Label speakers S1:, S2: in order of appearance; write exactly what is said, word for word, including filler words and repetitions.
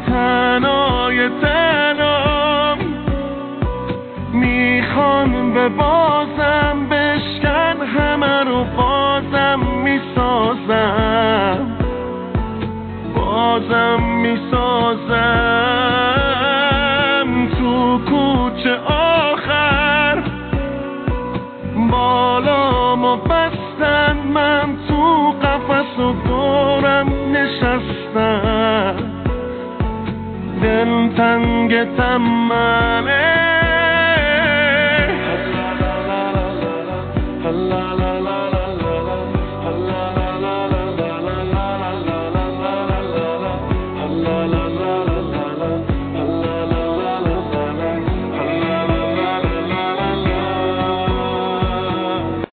S1: تنهای تنام میخوان به بازم بشکن همه رو بازم میسازم بازم میسازم تو کوچه آخر بالامو بستن من تو قفس و دورم نشستم دل تنگ تمنه